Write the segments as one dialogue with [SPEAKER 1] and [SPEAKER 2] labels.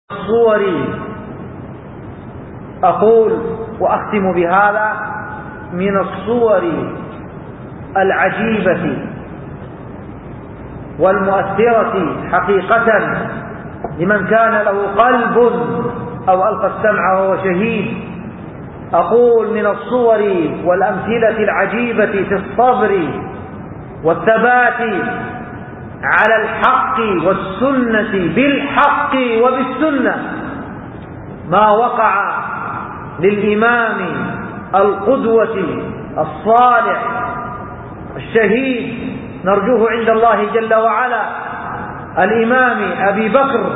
[SPEAKER 1] الصور. أقول وأختم بهذا: من الصور العجيبة والمؤثرة حقيقة لمن كان له قلب أو ألقى السمع وهو شهيد، أقول من الصور والأمثلة العجيبة في الصبر والثبات على الحق والسنة بالحق وبالسنة ما وقع للإمام القدوة الصالح الشهيد نرجوه عند الله جل وعلا الإمام أبي بكر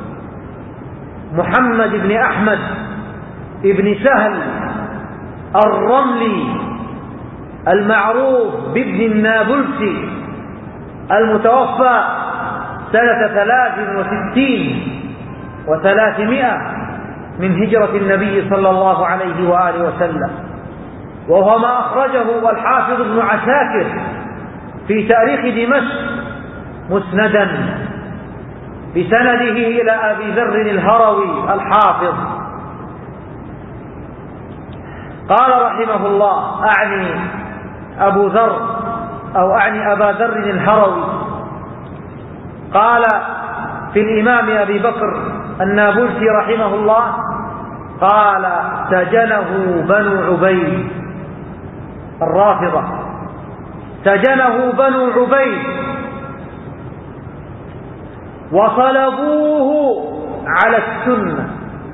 [SPEAKER 1] محمد بن أحمد ابن سهل الرملي المعروف بابن النابلسي المتوفى سنة 63 و300 من هجرة النبي صلى الله عليه وآله وسلم، وهو ما أخرجه الحافظ ابن عساكر في تاريخ دمشق مسندا بسنده إلى أبي ذر الهروي الحافظ قال رحمه الله: أعني أبو ذر أو أعني أبا ذر الهروي قال في الإمام أبي بكر النابلسي رحمه الله، قال: سجنه بنو عبيد الرافضة، سجنه بنو عبيد وصلبوه على السنة.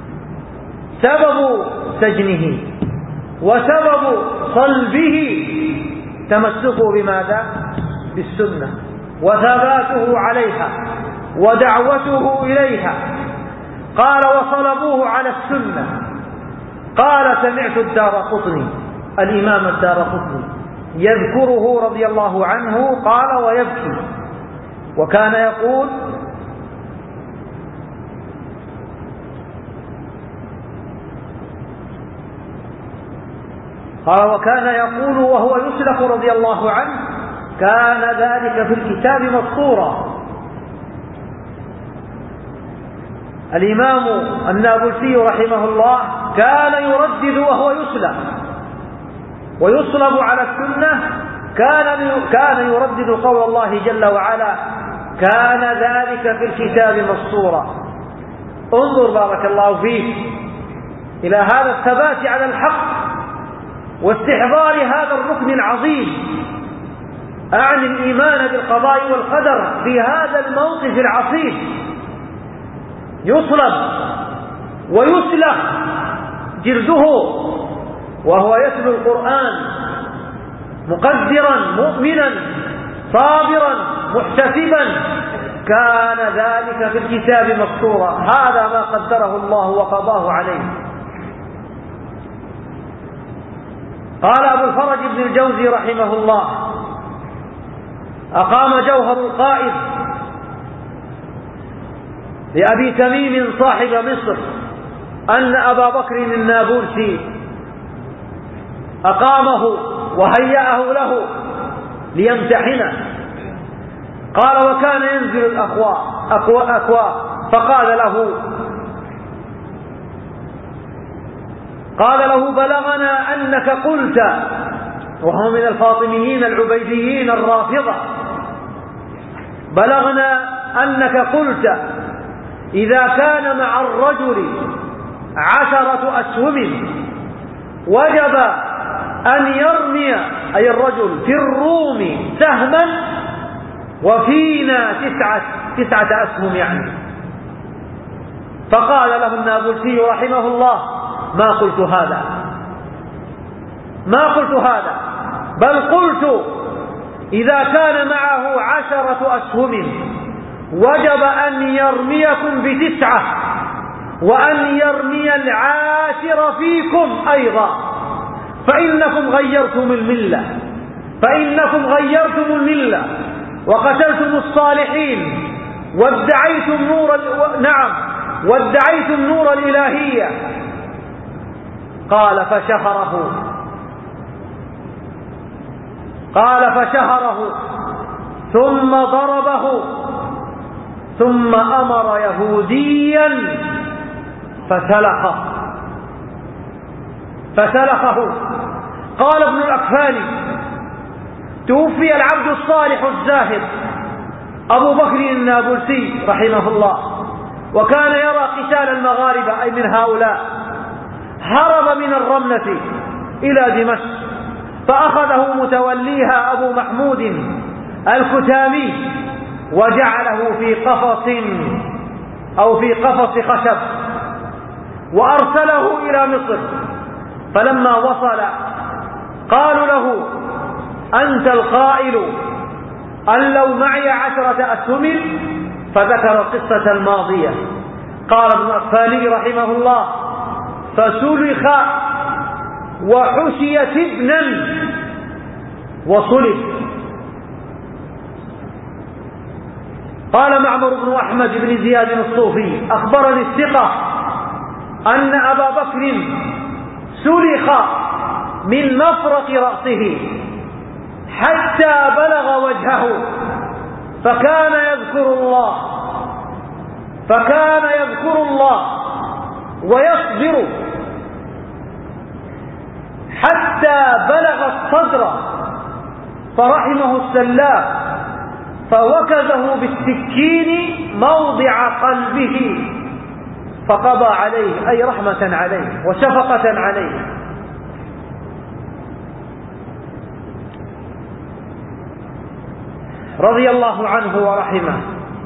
[SPEAKER 1] سبب سجنه وسبب صلبه تمسكه بماذا؟ بالسنة وثباته عليها ودعوته إليها. قال: وصلبوه على السنة. قال: سمعت الدارقطني الإمام الدارقطني يذكره رضي الله عنه قال ويبكي، وكان يقول: وهو يسلك رضي الله عنه: كان ذلك في الكتاب مسطورا. الإمام النابلسي رحمه الله كان يردد وهو يسلك ويصلب على السنة، كان يردد قول الله جل وعلا: كان ذلك في الكتاب مسطورا. انظر بارك الله فيك إلى هذا الثبات على الحق واستحضار هذا الركن العظيم، أعني الإيمان بالقضاء والقدر في هذا الموقف العصيب. يصلب ويسلخ جلده وهو يتلو القرآن مقدرا مؤمنا صابرا محتسبا، كان ذلك في الكتاب مسطورا. هذا ما قدره الله وقضاه عليه. قال أبو الفرج بن الجوزي رحمه الله: أقام جوهر القائد لأبي تميم صاحب مصر أن أبا بكر النابلسي أقامه وهيأه له ليمتحنه. قال: وكان ينزل الأكواء فقال له: بلغنا أنك قلت، وهو من الفاطميين العبيديين الرافضة، بلغنا أنك قلت: إذا كان مع الرجل 10 أسهم وجب أن يرمي، أي الرجل، في الروم سهما وفينا 9 أسهم يعني. فقال له النابلسي رحمه الله: ما قلت هذا، بل قلت: إذا كان معه 10 أسهم وجب أن يرميكم ب9 وأن يرمي العاشر فيكم أيضا، فإنكم غيرتم الملة وقتلتم الصالحين وادعيتم نور الإلهية. قال: فشهره ثم ضربه، ثم أمر يهوديا فسلخه. قال ابن الأكفاني: توفي العبد الصالح الزاهد أبو بكر النابلسي رحمه الله، وكان يرى قتال المغاربة أي من هؤلاء، هرب من الرملة إلى دمشق، فأخذه متوليها أبو محمود الكتامي وجعله في قفص أو في قفص خشب وأرسله إلى مصر. فلما وصل قالوا له: أنت القائل أن لو معي 10 أسهم، فذكر القصة الماضية. قال ابن الأكفاني رحمه الله: فسلخ وحشي تبنا وصلب. قال معمر بن أحمد بن زياد الصوفي: أخبرني الثقة أن أبا بكر سلخ من مفرق رأسه حتى بلغ وجهه، فكان يذكر الله ويصبر حتى بلغ الصدر، فرحمه السلاف فوكزه بالسكين موضع قلبه فقضى عليه، أي رحمة عليه وشفقة عليه. رضي الله عنه ورحمه.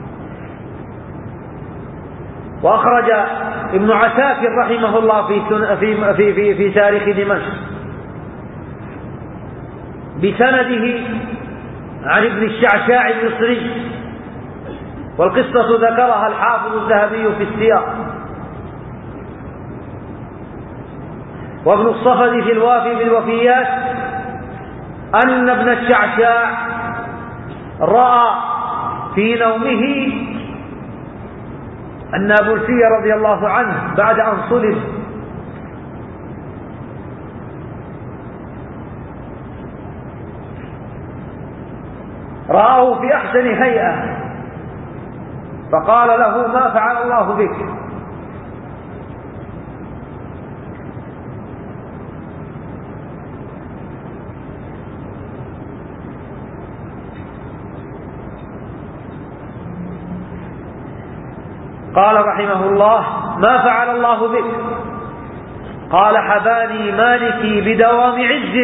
[SPEAKER 1] وأخرج ابن عساكر رحمه الله في تاريخ دمشق بسنده عن ابن الشعشاع المصري، والقصة ذكرها الحافظ الذهبي في السياق، وابن الصفدي في الوافي بالوفيات أن ابن الشعشاع رأى في نومه النابلسي رضي الله عنه بعد أن صلب، رآه في أحسن هيئة، فقال له: ما فعل الله بك؟ قال رحمه الله: ما فعل الله بك؟ قال: حباني مالكي بدوام عز،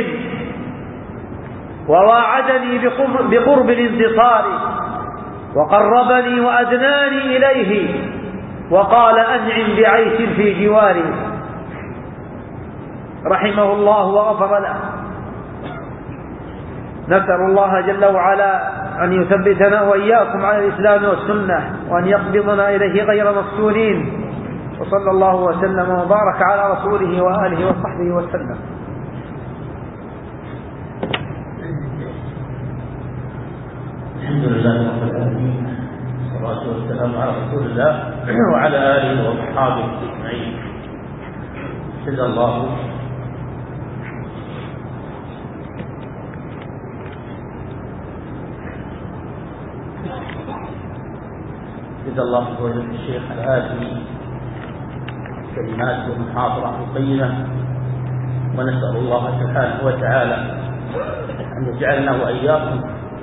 [SPEAKER 1] وواعدني بقرب الانتصار، وقربني وأدناني إليه، وقال: أنعم بعيش في جواري. رحمه الله وغفر له. نسأل الله جل وعلا أن يثبتنا وإياكم على الإسلام والسنة، وأن يقبضنا إليه غير مفتونين. وصلى الله وسلم وبارك على رسوله وآله وصحبه وسلم.
[SPEAKER 2] الحمد لله رب العالمين، والصلاة والسلام على رسول الله وعلى آله وأصحابه أجمعين. جزا الله فضيلة الشيخ الآتي كلمات ومحاضرة قيمة، ونسأل الله سبحانه وتعالى أن يجعلنا وإياكم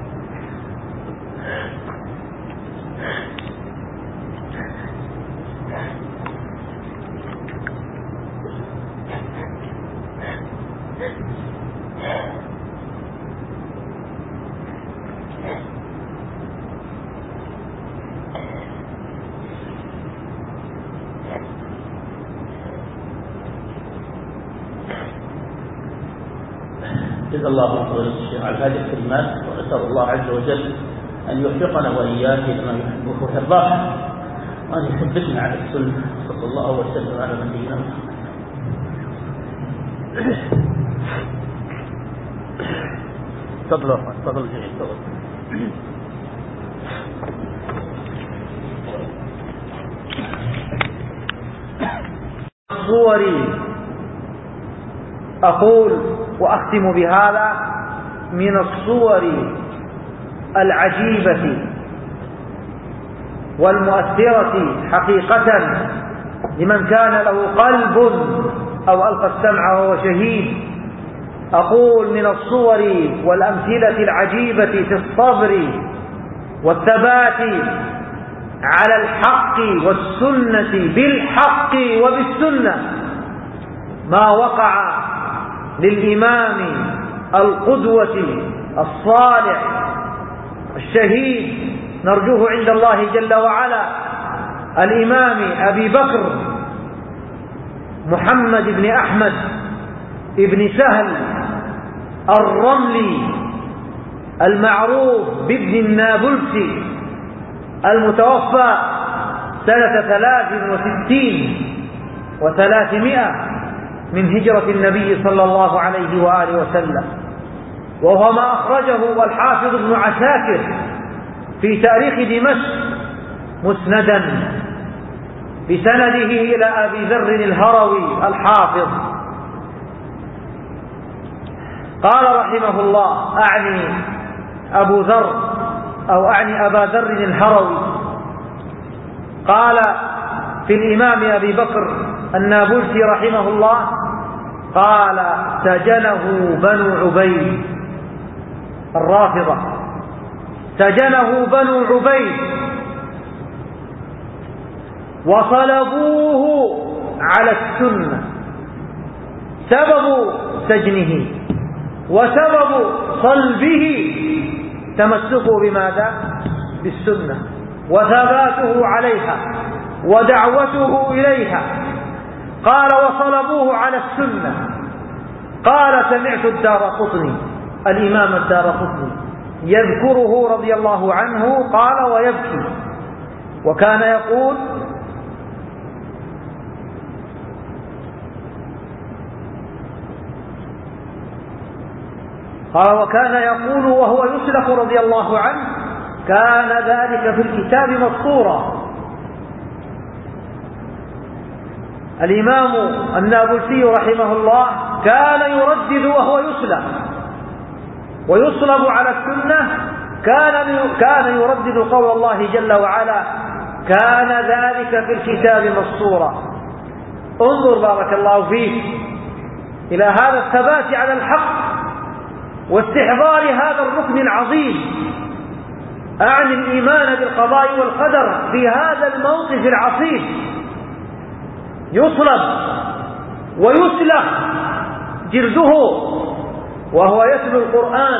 [SPEAKER 2] جزا الله فضيلة الشيخ على هذه الكلمات، ونسأل الله عز وجل أن يوفقنا وإياك لما يحبه ويرضاه، وأن يثبتنا على السنة. صلى الله وسلم على نبينا محمد. تفضل جميل.
[SPEAKER 1] صوري أقول وأختم بهذا: من الصور العجيبة والمؤثرة حقيقة لمن كان له قلب أو ألقى السمع وهو شهيد. أقول من الصور والأمثلة العجيبة في الصبر والثبات على الحق والسنة بالحق وبالسنة ما وقع للإمام القدوة الصالح الشهيد نرجوه عند الله جل وعلا الإمام أبي بكر محمد بن أحمد ابن سهل الرملي المعروف بابن النابلسي المتوفى سنة 63 و300 من هجرة النبي صلى الله عليه وآله وسلم، وهو ما أخرجه الحافظ ابن عساكر في تاريخ دمشق مسندا بسنده إلى أبي ذر الهروي الحافظ قال رحمه الله، أعني أبو ذر أو أعني أبا ذر الهروي، قال في الإمام أبي بكر النابلسي رحمه الله، قال سجنه بنو عبيد الرافضة، سجنه بنو عبيد وصلبوه على السنة. سبب سجنه وسبب صلبه تمسكه بماذا؟ بالسنة وثباته عليها ودعوته إليها. قال وصلبوه على السنة. قال سمعت الدارقطني الإمام الدارقطني يذكره رضي الله عنه قال ويبكي، وكان يقول وهو يسلك رضي الله عنه كان ذلك في الكتاب مسطورا. الإمام النابلسي رحمه الله كان يردد وهو يسلك ويصلب على السنة، كان يردد قول الله جل وعلا كان ذلك في الكتاب مسطورا. انظر بارك الله فيك إلى هذا الثبات على الحق واستحضار هذا الركن العظيم، أعني الإيمان بالقضاء والقدر في هذا الموقف العصيب. يصلب ويسلخ جلده وهو يتلو القرآن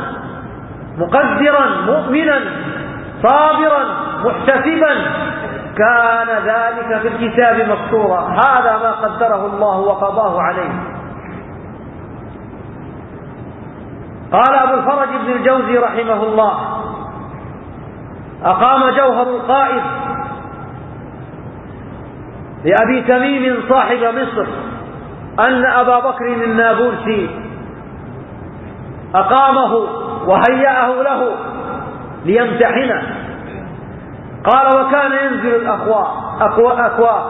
[SPEAKER 1] مقدرا مؤمنا صابرا محتسبا، كان ذلك في الكتاب مسطورا. هذا ما قدره الله وقضاه عليه. قال أبو الفرج بن الجوزي رحمه الله أقام جوهر القائد لأبي تميم صاحب مصر أن أبا بكر النابلسي أقامه وهيأه له ليمتحنه. قال وكان ينزل الأكواء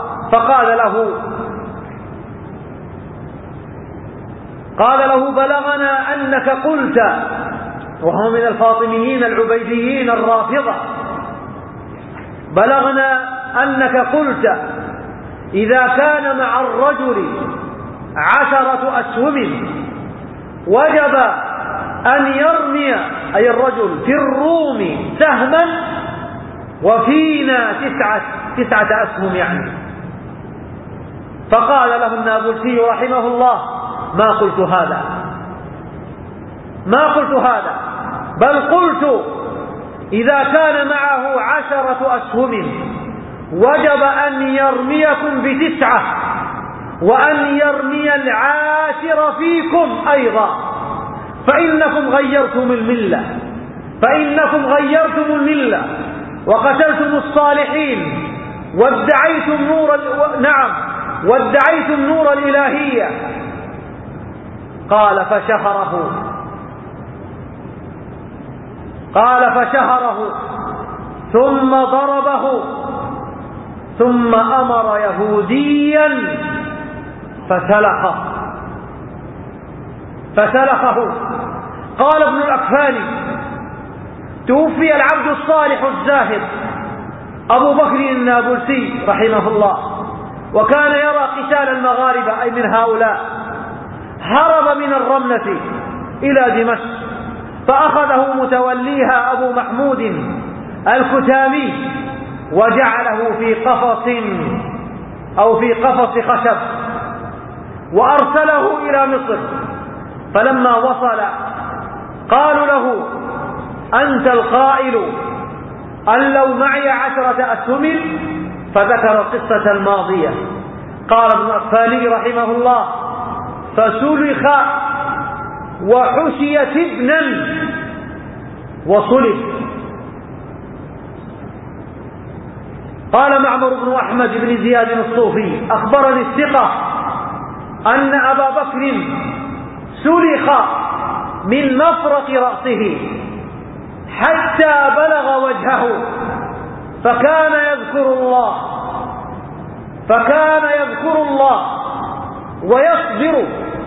[SPEAKER 1] قال له بلغنا أنك قلت، وهو من الفاطميين العبيديين الرافضة، بلغنا أنك قلت إذا كان مع الرجل 10 أسهم وجب أن يرمي أي الرجل في الروم سهما وفينا 9 أسهم يعني. فقال له النابلسي رحمه الله ما قلت هذا، بل قلت إذا كان معه 10 أسهم وجب أن يرميكم ب9 وأن يرمي العاشر فيكم أيضا، فإنكم غيرتم الملة وقتلتم الصالحين وادعيتم نور الإلهية. قال فشهره ثم ضربه ثم أمر يهوديا فسلخه. قال ابن الأكفاني توفي العبد الصالح الزاهد أبو بكر النابلسي رحمه الله وكان يرى قتال المغاربة أي من هؤلاء، هرب من الرملة إلى دمشق، فأخذه متوليها أبو محمود الكتامي وجعله في قفص أو في قفص خشب وأرسله إلى مصر. فلما وصل قالوا له: أنت القائل أن لو معي 10 أسهم، فذكر القصة الماضية. قال ابن أقفالي رحمه الله: فسلخ وحشي تبنا وصلب. قال معمر بن أحمد بن زياد الصوفي: أخبرني الثقة أن أبا بكر سلخ من مفرق رأسه حتى بلغ وجهه، فكان يذكر الله ويصبر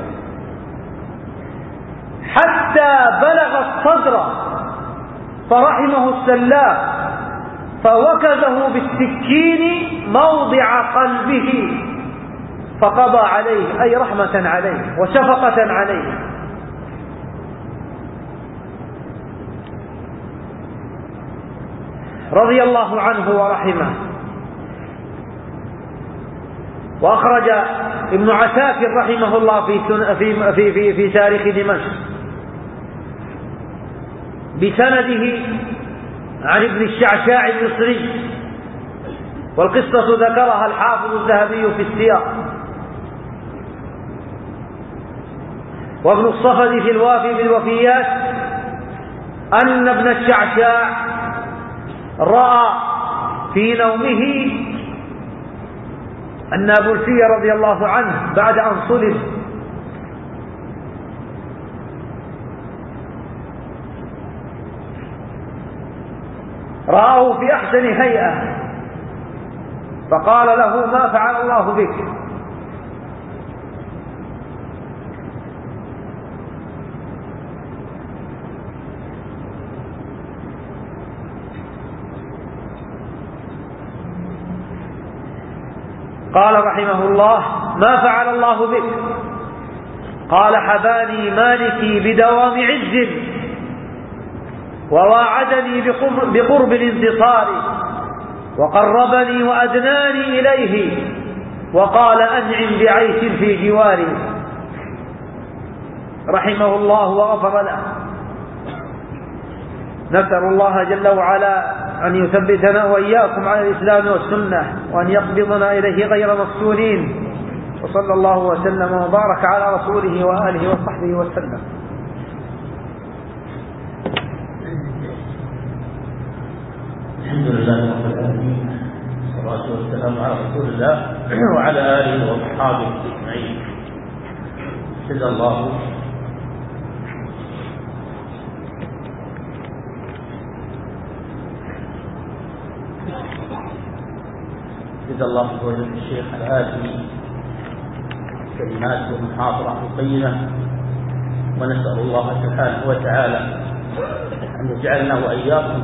[SPEAKER 1] حتى بلغ الصدر، فرحمه السلاف فوكزه بالسكين موضع قلبه فقضى عليه، أي رحمة عليه وشفقة عليه. رضي الله عنه ورحمه. وأخرج ابن عساكر رحمه الله في تاريخ دمشق بسنده عن ابن الشعشاع المصري، والقصة ذكرها الحافظ الذهبي في السياق، وابن الصفد في الوافي بالوفيات أن ابن الشعشاع رأى في نومه أن أبو الفية رضي الله عنه بعد أن صلب رآه في أحسن هيئة، فقال له: ما فعل الله بك؟ قال رحمه الله: ما فعل الله بك؟ قال: حباني مالكي بدوام عز، وواعدني بقرب الانتصار، وقربني وأدناني إليه، وقال: أنعم بعيش في جواري. رحمه الله وغفر له. نسأل الله جل وعلا أن يثبتنا وإياكم على الإسلام والسنة، وأن يقبضنا إليه غير مفتونين. وصلى الله وسلم وبارك على رسوله وآله وصحبه وسلم.
[SPEAKER 2] الحمد لله رب العالمين، والصلاة والسلام على رسول الله وعلى آله وأصحابه أجمعين. جزا الله فضيلة الشيخ الهاشمي كلمات ومحاضرة قيمة، ونسأل الله سبحانه وتعالى أن يجعلنا وإياكم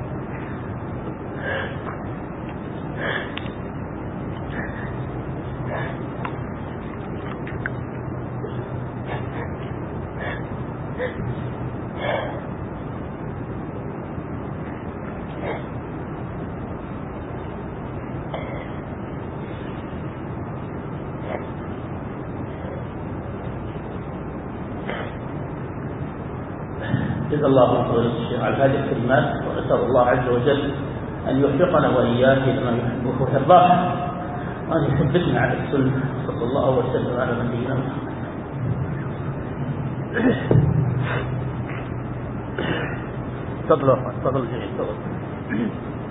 [SPEAKER 2] جزا الله فضيلة الشيخ على هذه الكلمات، ونسأل الله عز وجل أن يوفقنا وإياك لما يحبه ويرضاه، وأن يثبتنا على السنة. صلى الله وسلم على نبينا محمد. تفضل جميل.